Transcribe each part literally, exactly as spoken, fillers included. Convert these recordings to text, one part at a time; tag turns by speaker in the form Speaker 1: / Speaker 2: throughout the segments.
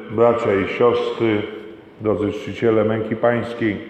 Speaker 1: bracia i siostry, drodzy czciciele męki pańskiej.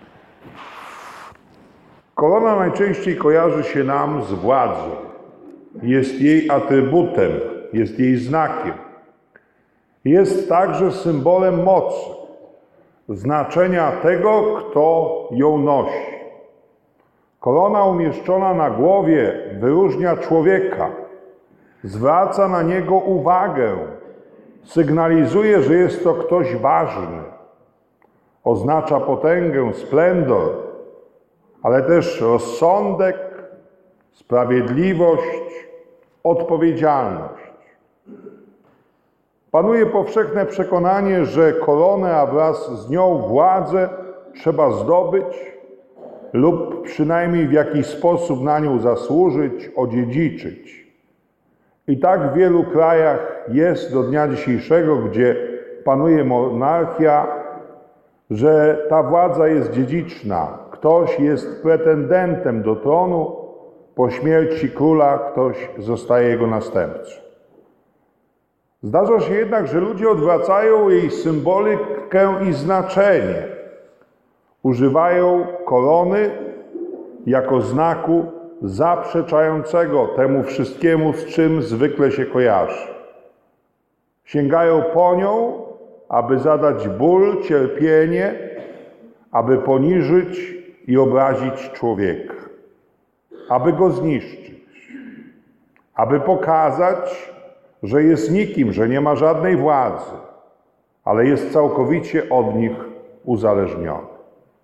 Speaker 1: Korona najczęściej kojarzy się nam z władzą. Jest jej atrybutem, jest jej znakiem. Jest także symbolem mocy, znaczenia tego, kto ją nosi. Korona umieszczona na głowie wyróżnia człowieka, zwraca na niego uwagę, sygnalizuje, że jest to ktoś ważny. Oznacza potęgę, splendor, ale też rozsądek, sprawiedliwość, odpowiedzialność. Panuje powszechne przekonanie, że koronę, a wraz z nią władzę trzeba zdobyć lub przynajmniej w jakiś sposób na nią zasłużyć, odziedziczyć. I tak w wielu krajach jest do dnia dzisiejszego, gdzie panuje monarchia, że ta władza jest dziedziczna. Ktoś jest pretendentem do tronu, po śmierci króla ktoś zostaje jego następcą. Zdarza się jednak, że ludzie odwracają jej symbolikę i znaczenie. Używają korony jako znaku zaprzeczającego temu wszystkiemu, z czym zwykle się kojarzy. Sięgają po nią, aby zadać ból, cierpienie, aby poniżyć i obrazić człowieka, aby go zniszczyć, aby pokazać, że jest nikim, że nie ma żadnej władzy, ale jest całkowicie od nich uzależniony.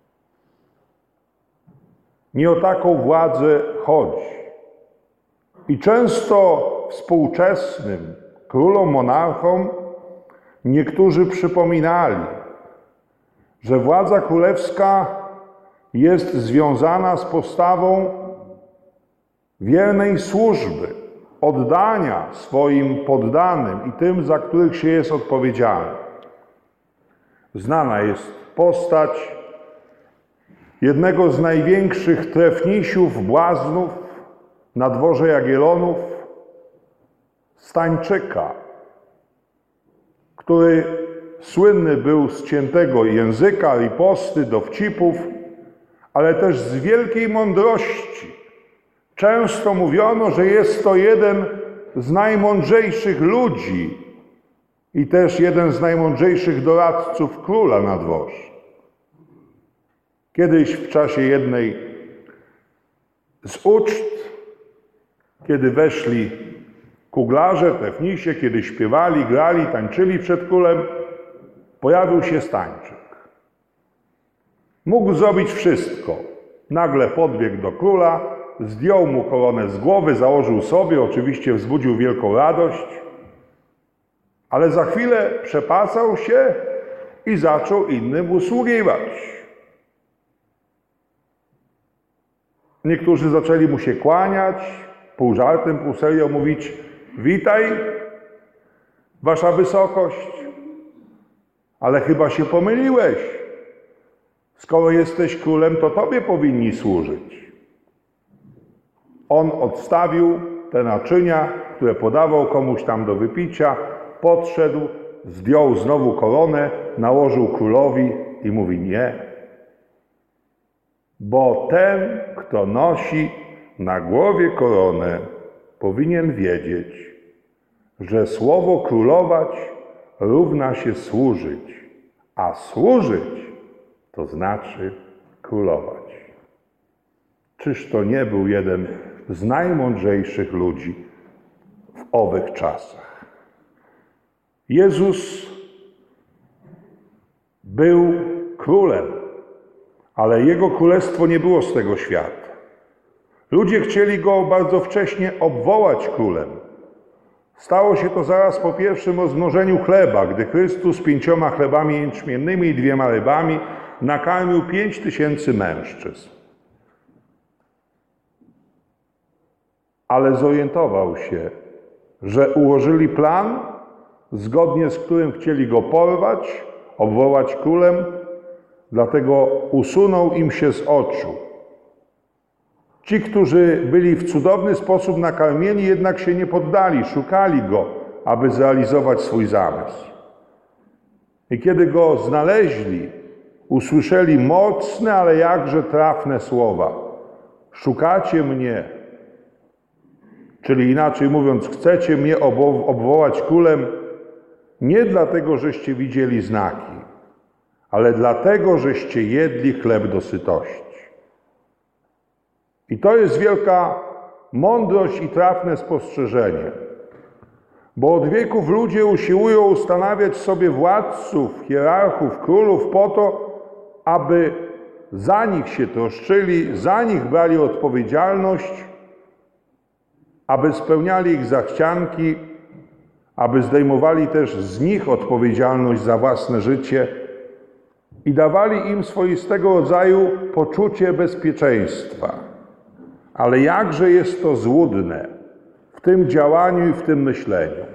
Speaker 1: Nie o taką władzę chodzi. I często współczesnym królom, monarchom niektórzy przypominali, że władza królewska jest związana z postawą wiernej służby, oddania swoim poddanym i tym, za których się jest odpowiedzialny. Znana jest postać jednego z największych trefnisiów, błaznów na dworze Jagiellonów, Stańczyka, który słynny był z ciętego języka, riposty, dowcipów, ale też z wielkiej mądrości. Często mówiono, że jest to jeden z najmądrzejszych ludzi i też jeden z najmądrzejszych doradców króla na dworze. Kiedyś w czasie jednej z uczt, kiedy weszli kuglarze, trefnisie, kiedy śpiewali, grali, tańczyli przed królem, pojawił się Stańczyk. Mógł zrobić wszystko. Nagle podbiegł do króla, zdjął mu koronę z głowy, założył sobie, oczywiście wzbudził wielką radość, ale za chwilę przepasał się i zaczął innym usługiwać. Niektórzy zaczęli mu się kłaniać, pół żartem, pół serio mówić: witaj, wasza wysokość, ale chyba się pomyliłeś. Skoro jesteś królem, to tobie powinni służyć. On odstawił te naczynia, które podawał komuś tam do wypicia, podszedł, zdjął znowu koronę, nałożył królowi i mówi: nie. Bo ten, kto nosi na głowie koronę, powinien wiedzieć, że słowo królować równa się służyć, a służyć to znaczy królować. Czyż to nie był jeden z najmądrzejszych ludzi w owych czasach? Jezus był królem, ale Jego królestwo nie było z tego świata. Ludzie chcieli Go bardzo wcześnie obwołać królem. Stało się to zaraz po pierwszym rozmnożeniu chleba, gdy Chrystus pięcioma chlebami jęczmiennymi i dwiema rybami nakarmił pięć tysięcy mężczyzn. Ale zorientował się, że ułożyli plan, zgodnie z którym chcieli Go porwać, obwołać królem, dlatego usunął im się z oczu. Ci, którzy byli w cudowny sposób nakarmieni, jednak się nie poddali, szukali Go, aby zrealizować swój zamysł. I kiedy go znaleźli, usłyszeli mocne, ale jakże trafne słowa. Szukacie mnie, czyli inaczej mówiąc, chcecie mnie obwołać królem nie dlatego, żeście widzieli znaki, ale dlatego, żeście jedli chleb do sytości. I to jest wielka mądrość i trafne spostrzeżenie. Bo od wieków ludzie usiłują ustanawiać sobie władców, hierarchów, królów po to, aby za nich się troszczyli, za nich brali odpowiedzialność, aby spełniali ich zachcianki, aby zdejmowali też z nich odpowiedzialność za własne życie i dawali im swoistego rodzaju poczucie bezpieczeństwa. Ale jakże jest to złudne w tym działaniu i w tym myśleniu.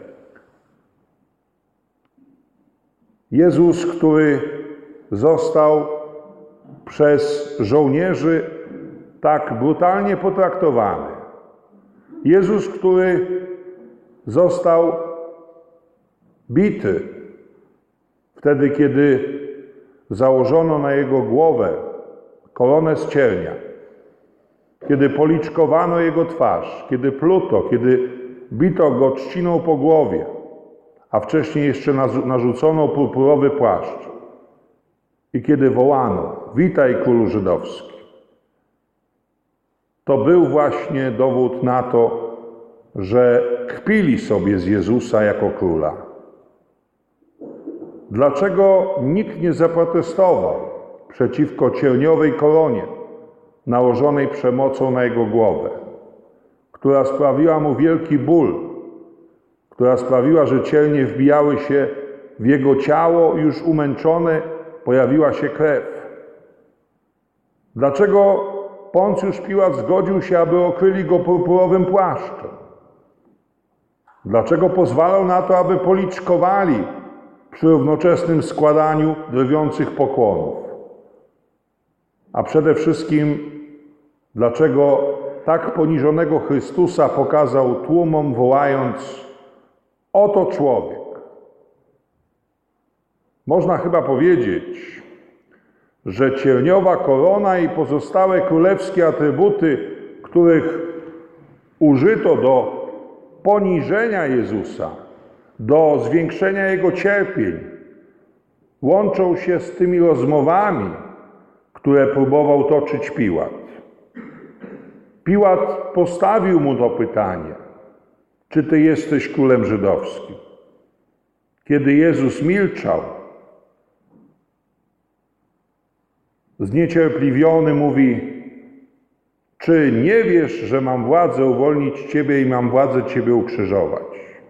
Speaker 1: Jezus, który został przez żołnierzy tak brutalnie potraktowany. Jezus, który został bity wtedy, kiedy założono na jego głowę koronę z ciernia, kiedy policzkowano jego twarz, kiedy pluto, kiedy bito go trzciną po głowie, a wcześniej jeszcze narzucono purpurowy płaszcz i kiedy wołano: witaj królu żydowski. To był właśnie dowód na to, że kpili sobie z Jezusa jako króla. Dlaczego nikt nie zaprotestował przeciwko cierniowej koronie nałożonej przemocą na jego głowę, która sprawiła mu wielki ból, która sprawiła, że ciernie wbijały się w jego ciało już umęczone, pojawiła się krew? Dlaczego Poncjusz Piłat zgodził się, aby okryli go purpurowym płaszczem? Dlaczego pozwalał na to, aby policzkowali przy równoczesnym składaniu drwiących pokłonów? A przede wszystkim, dlaczego tak poniżonego Chrystusa pokazał tłumom, wołając: oto człowiek? Można chyba powiedzieć, że cierniowa korona i pozostałe królewskie atrybuty, których użyto do poniżenia Jezusa, do zwiększenia Jego cierpień, łączą się z tymi rozmowami, które próbował toczyć Piłat. Piłat postawił mu to pytanie: czy ty jesteś królem żydowskim? Kiedy Jezus milczał, zniecierpliwiony mówi: czy nie wiesz, że mam władzę uwolnić ciebie i mam władzę ciebie ukrzyżować?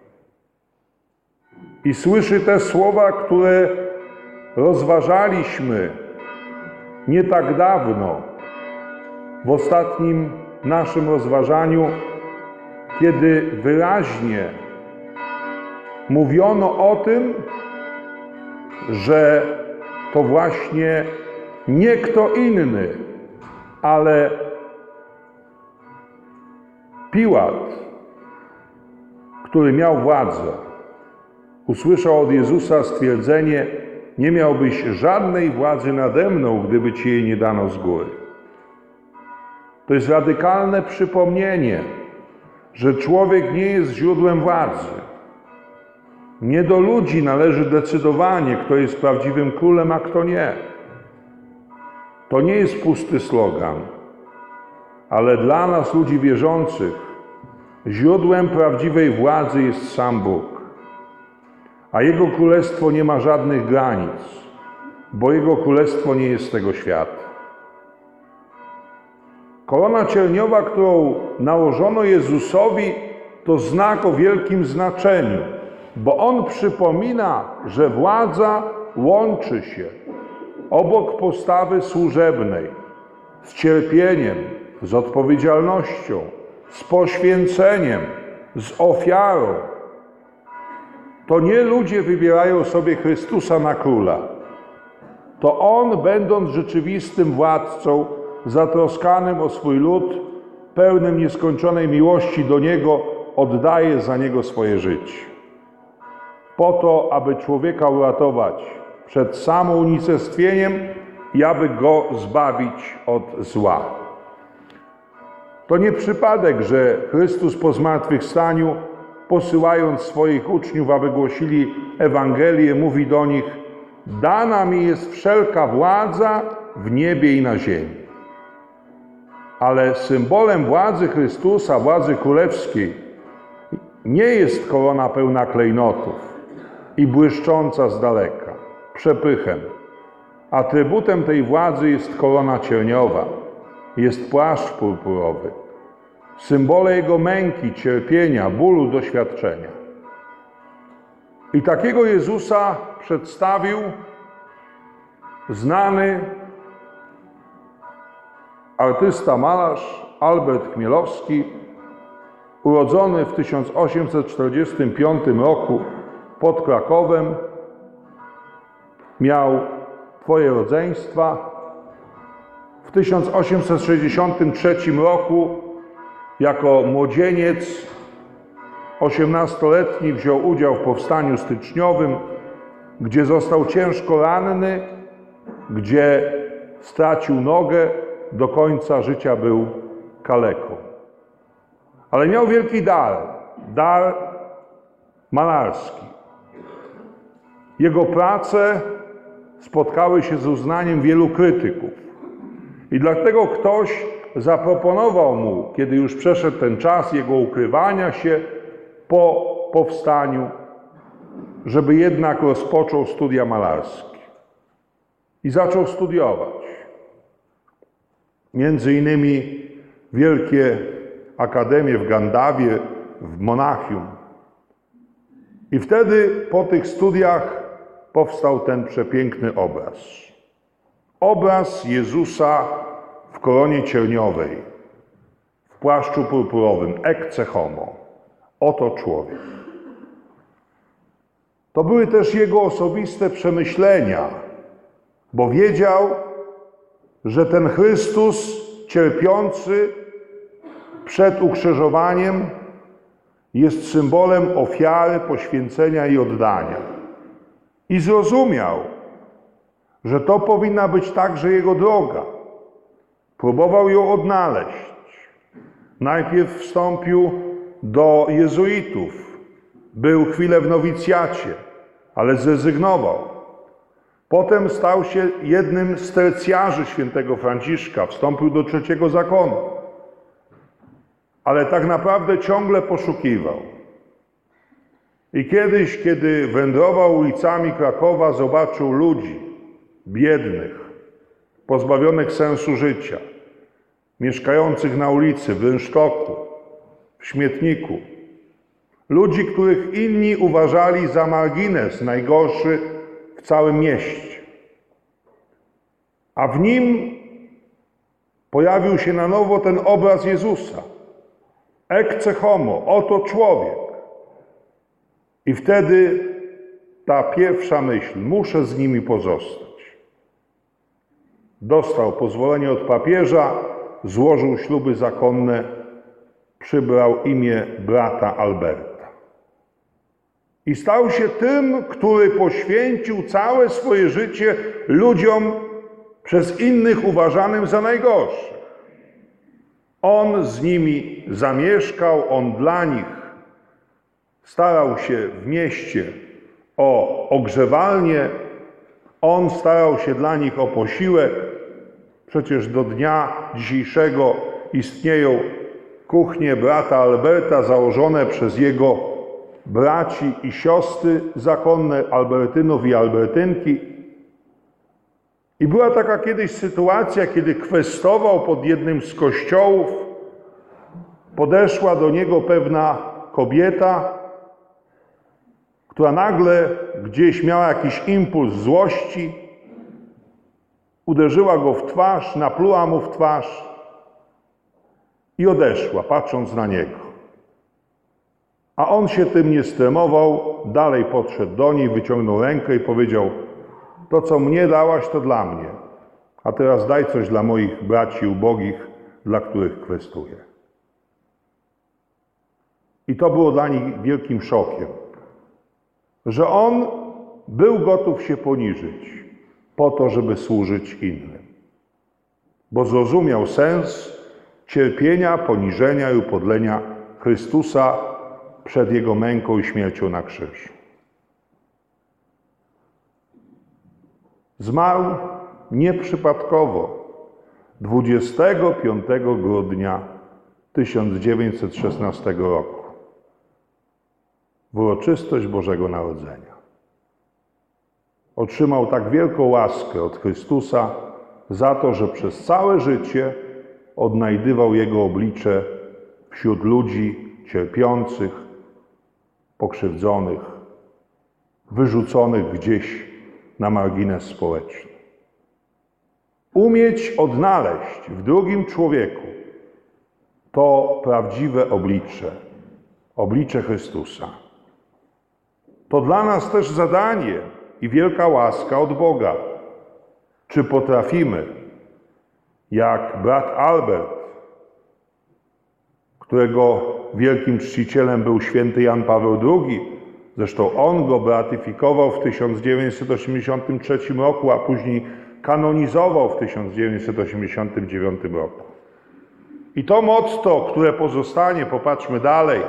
Speaker 1: I słyszy te słowa, które rozważaliśmy nie tak dawno, w ostatnim naszym rozważaniu, kiedy wyraźnie mówiono o tym, że to właśnie nie kto inny, ale Piłat, który miał władzę, usłyszał od Jezusa stwierdzenie: nie miałbyś żadnej władzy nade mną, gdyby ci jej nie dano z góry. To jest radykalne przypomnienie, że człowiek nie jest źródłem władzy. Nie do ludzi należy decydowanie, kto jest prawdziwym królem, a kto nie. To nie jest pusty slogan, ale dla nas, ludzi wierzących, źródłem prawdziwej władzy jest sam Bóg. A Jego Królestwo nie ma żadnych granic, bo Jego Królestwo nie jest z tego świata. Korona cierniowa, którą nałożono Jezusowi, to znak o wielkim znaczeniu, bo On przypomina, że władza łączy się obok postawy służebnej z cierpieniem, z odpowiedzialnością, z poświęceniem, z ofiarą. To nie ludzie wybierają sobie Chrystusa na króla. To On, będąc rzeczywistym władcą, zatroskanym o swój lud, pełnym nieskończonej miłości do Niego, oddaje za Niego swoje życie. Po to, aby człowieka uratować przed samounicestwieniem i aby go zbawić od zła. To nie przypadek, że Chrystus po zmartwychwstaniu, posyłając swoich uczniów, aby głosili Ewangelię, mówi do nich: dana mi jest wszelka władza w niebie i na ziemi. Ale symbolem władzy Chrystusa, władzy królewskiej, nie jest korona pełna klejnotów i błyszcząca z daleka, przepychem. Atrybutem tej władzy jest korona cierniowa, jest płaszcz purpurowy, symbole Jego męki, cierpienia, bólu, doświadczenia. I takiego Jezusa przedstawił znany artysta, malarz Albert Chmielowski, urodzony w tysiąc osiemset czterdziestym piątym roku pod Krakowem. Miał twoje rodzeństwa. W tysiąc osiemset sześćdziesiątym trzecim roku jako młodzieniec osiemnastoletni wziął udział w powstaniu styczniowym, gdzie został ciężko ranny, gdzie stracił nogę, do końca życia był kaleką. Ale miał wielki dar, dar malarski. Jego prace spotkały się z uznaniem wielu krytyków. I dlatego ktoś zaproponował mu, kiedy już przeszedł ten czas jego ukrywania się po powstaniu, żeby jednak rozpoczął studia malarskie. I zaczął studiować. Między innymi wielkie akademie w Gandawie, w Monachium. I wtedy po tych studiach powstał ten przepiękny obraz. Obraz Jezusa w koronie cierniowej, w płaszczu purpurowym, ecce homo. Oto człowiek. To były też jego osobiste przemyślenia, bo wiedział, że ten Chrystus cierpiący przed ukrzyżowaniem jest symbolem ofiary, poświęcenia i oddania. I zrozumiał, że to powinna być także jego droga. Próbował ją odnaleźć. Najpierw wstąpił do jezuitów. Był chwilę w nowicjacie, ale zrezygnował. Potem stał się jednym z tercjarzy świętego Franciszka. Wstąpił do trzeciego zakonu. Ale tak naprawdę ciągle poszukiwał. I kiedyś, kiedy wędrował ulicami Krakowa, zobaczył ludzi biednych, pozbawionych sensu życia, mieszkających na ulicy, w rynsztoku, w śmietniku. Ludzi, których inni uważali za margines, najgorszy w całym mieście. A w nim pojawił się na nowo ten obraz Jezusa. Ecce homo, oto człowiek. I wtedy ta pierwsza myśl, muszę z nimi pozostać. Dostał pozwolenie od papieża, złożył śluby zakonne, przybrał imię brata Alberta. I stał się tym, który poświęcił całe swoje życie ludziom przez innych uważanym za najgorszych. On z nimi zamieszkał, on dla nich starał się w mieście o ogrzewalnię, on starał się dla nich o posiłek. Przecież do dnia dzisiejszego istnieją kuchnie brata Alberta założone przez jego braci i siostry zakonne, Albertynów i Albertynki. I była taka kiedyś sytuacja, kiedy kwestował pod jednym z kościołów. Podeszła do niego pewna kobieta, która nagle gdzieś miała jakiś impuls złości, uderzyła go w twarz, napluła mu w twarz i odeszła, patrząc na niego. A on się tym nie stremował, dalej podszedł do niej, wyciągnął rękę i powiedział: to, co mnie dałaś, to dla mnie, a teraz daj coś dla moich braci ubogich, dla których kwestuję. I to było dla nich wielkim szokiem, że on był gotów się poniżyć po to, żeby służyć innym. Bo zrozumiał sens cierpienia, poniżenia i upodlenia Chrystusa przed Jego męką i śmiercią na krzyżu. Zmarł nieprzypadkowo dwudziestego piątego grudnia tysiąc dziewięćset szesnastego roku, w uroczystość Bożego Narodzenia. Otrzymał tak wielką łaskę od Chrystusa za to, że przez całe życie odnajdywał Jego oblicze wśród ludzi cierpiących, pokrzywdzonych, wyrzuconych gdzieś na margines społeczny. Umieć odnaleźć w drugim człowieku to prawdziwe oblicze, oblicze Chrystusa. To dla nas też zadanie i wielka łaska od Boga. Czy potrafimy, jak brat Albert, którego wielkim czcicielem był święty Jan Paweł drugi, zresztą on go beatyfikował w tysiąc dziewięćset osiemdziesiątym trzecim roku, a później kanonizował w tysiąc dziewięćset osiemdziesiątym dziewiątym roku. I to motto, które pozostanie, popatrzmy dalej,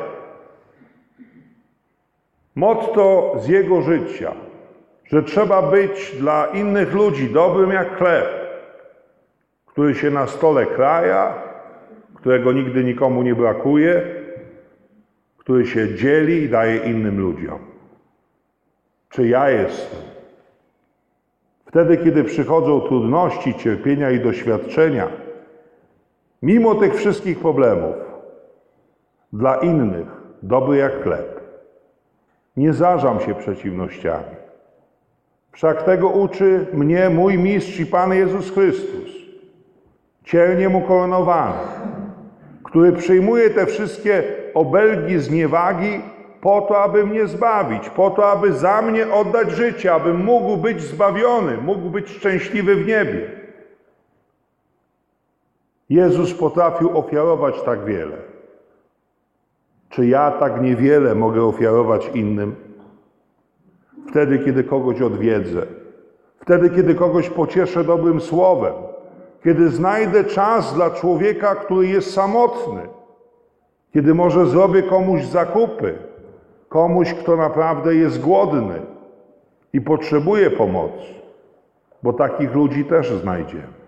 Speaker 1: motto z jego życia, że trzeba być dla innych ludzi dobrym jak chleb, który się na stole kraja, którego nigdy nikomu nie brakuje, który się dzieli i daje innym ludziom. Czy ja jestem? Wtedy, kiedy przychodzą trudności, cierpienia i doświadczenia, mimo tych wszystkich problemów, dla innych dobry jak chleb. Nie zażam się przeciwnościami. Wszak tego uczy mnie mój mistrz i Pan Jezus Chrystus, cielnie mu koronowany, który przyjmuje te wszystkie obelgi, zniewagi po to, aby mnie zbawić, po to, aby za mnie oddać życie, abym mógł być zbawiony, mógł być szczęśliwy w niebie. Jezus potrafił ofiarować tak wiele. Czy ja tak niewiele mogę ofiarować innym? Wtedy, kiedy kogoś odwiedzę, wtedy, kiedy kogoś pocieszę dobrym słowem, kiedy znajdę czas dla człowieka, który jest samotny, kiedy może zrobię komuś zakupy, komuś, kto naprawdę jest głodny i potrzebuje pomocy, bo takich ludzi też znajdziemy.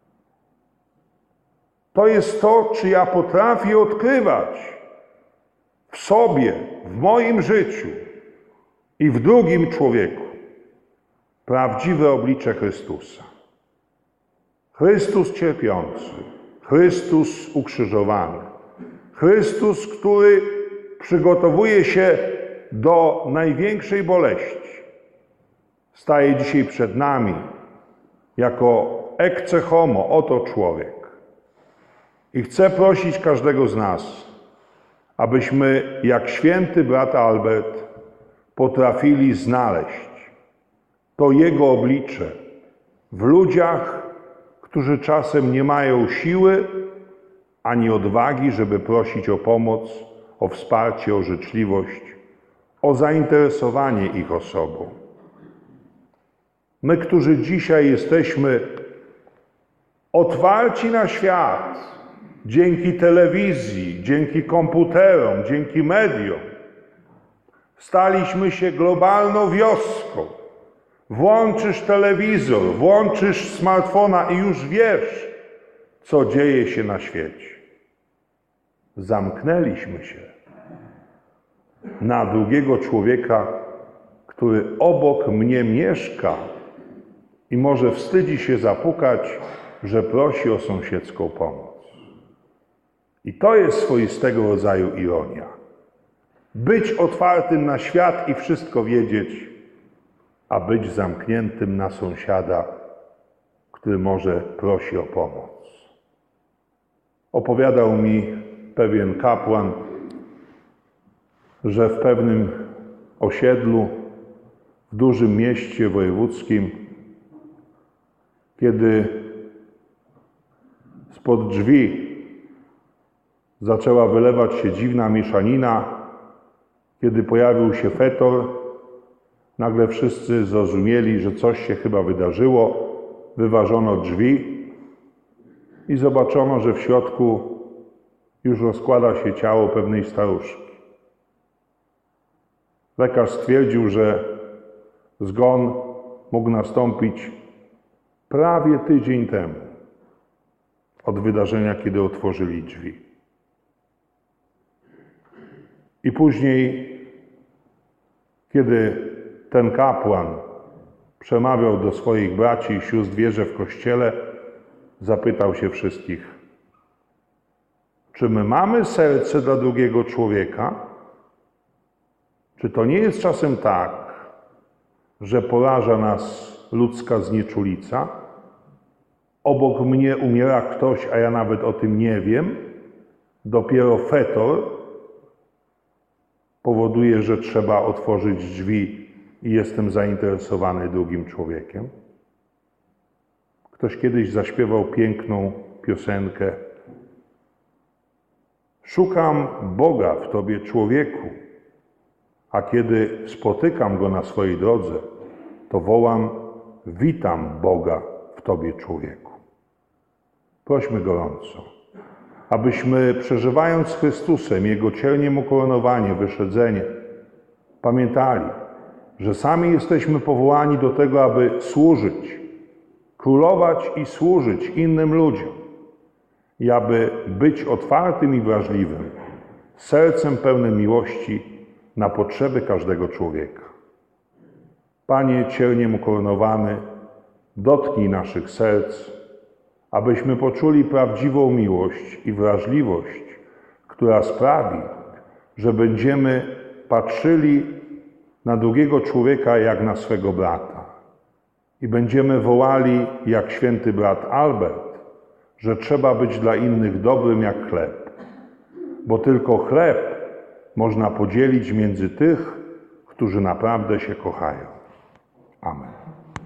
Speaker 1: To jest to, czy ja potrafię odkrywać w sobie, w moim życiu i w drugim człowieku prawdziwe oblicze Chrystusa. Chrystus cierpiący, Chrystus ukrzyżowany, Chrystus, który przygotowuje się do największej boleści, staje dzisiaj przed nami jako ecce homo, oto człowiek. I chcę prosić każdego z nas, abyśmy, jak święty brat Albert, potrafili znaleźć to Jego oblicze w ludziach, którzy czasem nie mają siły ani odwagi, żeby prosić o pomoc, o wsparcie, o życzliwość, o zainteresowanie ich osobą. My, którzy dzisiaj jesteśmy otwarci na świat, dzięki telewizji, dzięki komputerom, dzięki mediom, staliśmy się globalną wioską. Włączysz telewizor, włączysz smartfona i już wiesz, co dzieje się na świecie. Zamknęliśmy się na drugiego człowieka, który obok mnie mieszka i może wstydzi się zapukać, że prosi o sąsiedzką pomoc. I to jest swoistego rodzaju ironia. Być otwartym na świat i wszystko wiedzieć, a być zamkniętym na sąsiada, który może prosi o pomoc. Opowiadał mi pewien kapłan, że w pewnym osiedlu, w dużym mieście wojewódzkim, kiedy spod drzwi zaczęła wylewać się dziwna mieszanina, kiedy pojawił się fetor, nagle wszyscy zrozumieli, że coś się chyba wydarzyło. Wyważono drzwi i zobaczono, że w środku już rozkłada się ciało pewnej staruszki. Lekarz stwierdził, że zgon mógł nastąpić prawie tydzień temu od wydarzenia, kiedy otworzyli drzwi. I później, kiedy ten kapłan przemawiał do swoich braci i sióstr wierze w Kościele, zapytał się wszystkich: czy my mamy serce dla drugiego człowieka? Czy to nie jest czasem tak, że poraża nas ludzka znieczulica? Obok mnie umiera ktoś, a ja nawet o tym nie wiem. Dopiero fetor powoduje, że trzeba otworzyć drzwi i jestem zainteresowany drugim człowiekiem. Ktoś kiedyś zaśpiewał piękną piosenkę: szukam Boga w Tobie, człowieku, a kiedy spotykam Go na swojej drodze, to wołam: witam Boga w Tobie, człowieku. Prośmy gorąco, abyśmy, przeżywając z Chrystusem Jego cielniem ukoronowanie, wyszedzenie, pamiętali, że sami jesteśmy powołani do tego, aby służyć, królować i służyć innym ludziom i aby być otwartym i wrażliwym, sercem pełnym miłości na potrzeby każdego człowieka. Panie cielniem ukoronowany, dotknij naszych serc, abyśmy poczuli prawdziwą miłość i wrażliwość, która sprawi, że będziemy patrzyli na drugiego człowieka jak na swego brata i będziemy wołali jak święty brat Albert, że trzeba być dla innych dobrym jak chleb, bo tylko chleb można podzielić między tych, którzy naprawdę się kochają. Amen.